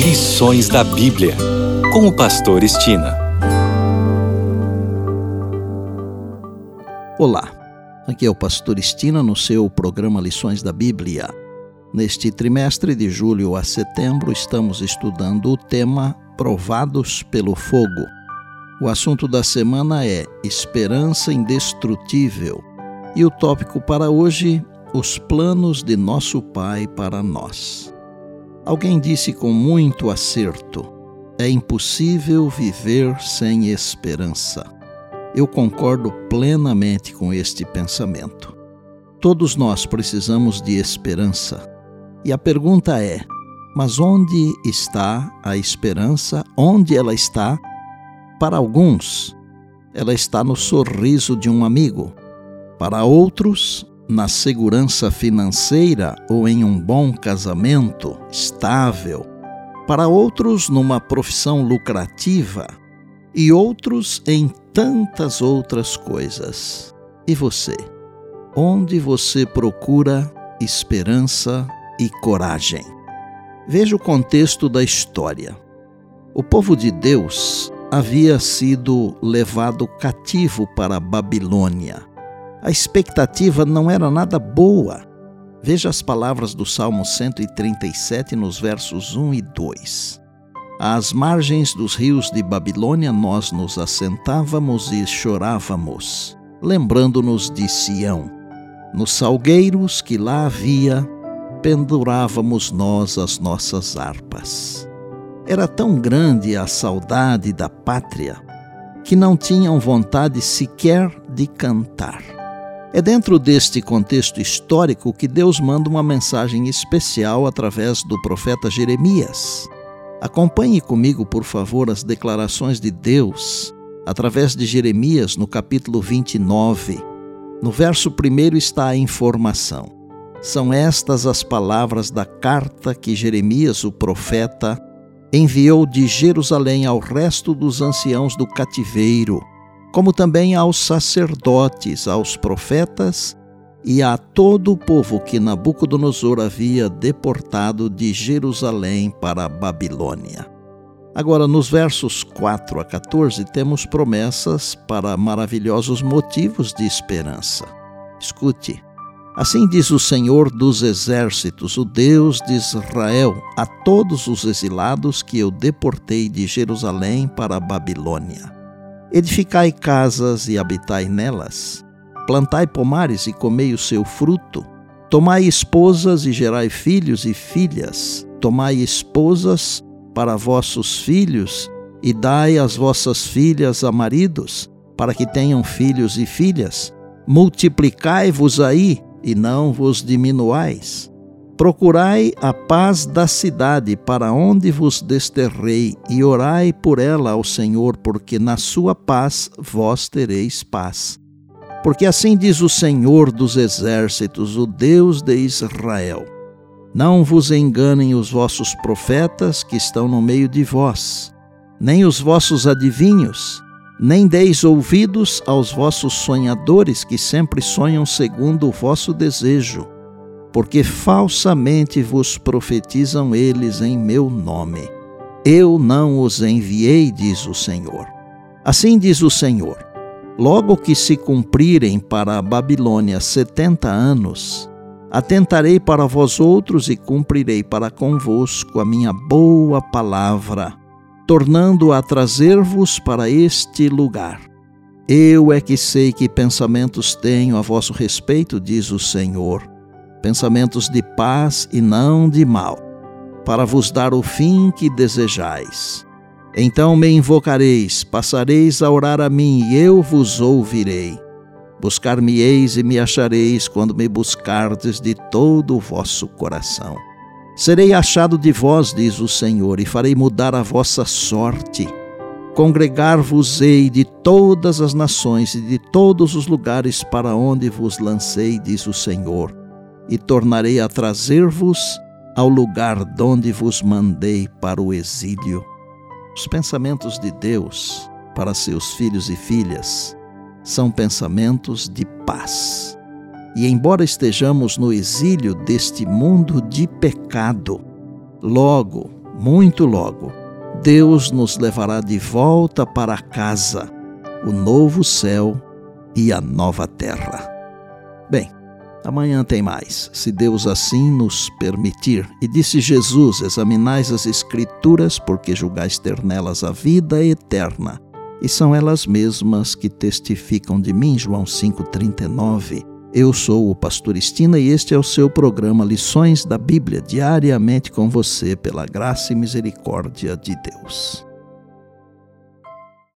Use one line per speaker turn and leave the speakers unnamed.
Lições da Bíblia, com o pastor Estina.
Olá, aqui é o pastor Estina no seu programa Lições da Bíblia. Neste trimestre de julho a setembro estamos estudando o tema Provados pelo Fogo. O assunto da semana é Esperança Indestrutível e o tópico para hoje, os planos de nosso Pai para nós. Alguém disse com muito acerto, é impossível viver sem esperança. Eu concordo plenamente com este pensamento. Todos nós precisamos de esperança. E a pergunta é, mas onde está a esperança? Onde ela está? Para alguns, ela está no sorriso de um amigo. Para outros, na segurança financeira ou em um bom casamento estável. Para outros, numa profissão lucrativa. E outros em tantas outras coisas. E você? Onde você procura esperança e coragem? Veja o contexto da história. O povo de Deus havia sido levado cativo para a Babilônia. A expectativa não era nada boa. Veja as palavras do Salmo 137 nos versos 1 e 2. Às margens dos rios de Babilônia nós nos assentávamos e chorávamos, lembrando-nos de Sião. Nos salgueiros que lá havia, pendurávamos nós as nossas harpas. Era tão grande a saudade da pátria que não tinham vontade sequer de cantar. É dentro deste contexto histórico que Deus manda uma mensagem especial através do profeta Jeremias. Acompanhe comigo, por favor, as declarações de Deus através de Jeremias no capítulo 29. No verso 1 está a informação. São estas as palavras da carta que Jeremias, o profeta, enviou de Jerusalém ao resto dos anciãos do cativeiro, como também aos sacerdotes, aos profetas e a todo o povo que Nabucodonosor havia deportado de Jerusalém para a Babilônia. Agora, nos versos 4 a 14, temos promessas para maravilhosos motivos de esperança. Escute. Assim diz o Senhor dos Exércitos, o Deus de Israel, a todos os exilados que eu deportei de Jerusalém para a Babilônia. Edificai casas e habitai nelas. Plantai pomares e comei o seu fruto. Tomai esposas e gerai filhos e filhas. Tomai esposas para vossos filhos e dai as vossas filhas a maridos, para que tenham filhos e filhas. Multiplicai-vos aí e não vos diminuais. Procurai a paz da cidade para onde vos desterrei e orai por ela ao Senhor, porque na sua paz vós tereis paz. Porque assim diz o Senhor dos Exércitos, o Deus de Israel: não vos enganem os vossos profetas que estão no meio de vós, nem os vossos adivinhos, nem deis ouvidos aos vossos sonhadores que sempre sonham segundo o vosso desejo, porque falsamente vos profetizam eles em meu nome. Eu não os enviei, diz o Senhor. Assim diz o Senhor: logo que se cumprirem para a Babilônia 70 anos, atentarei para vós outros e cumprirei para convosco a minha boa palavra, tornando a trazer-vos para este lugar. Eu é que sei que pensamentos tenho a vosso respeito, diz o Senhor, pensamentos de paz e não de mal, para vos dar o fim que desejais. Então me invocareis, passareis a orar a mim e eu vos ouvirei. Buscar-me-eis e me achareis quando me buscardes de todo o vosso coração. Serei achado de vós, diz o Senhor, e farei mudar a vossa sorte. Congregar-vos-ei de todas as nações e de todos os lugares para onde vos lancei, diz o Senhor, e tornarei a trazer-vos ao lugar donde vos mandei para o exílio. Os pensamentos de Deus para seus filhos e filhas são pensamentos de paz. E embora estejamos no exílio deste mundo de pecado, logo muito logo, Deus nos levará de volta para casa, o novo céu e a nova terra. Bem, amanhã tem mais, se Deus assim nos permitir. E disse Jesus: examinais as Escrituras, porque julgais ter nelas a vida eterna, e são elas mesmas que testificam de mim. João 5,39. Eu sou o pastor Estina e este é o seu programa Lições da Bíblia, diariamente com você, pela graça e misericórdia de Deus.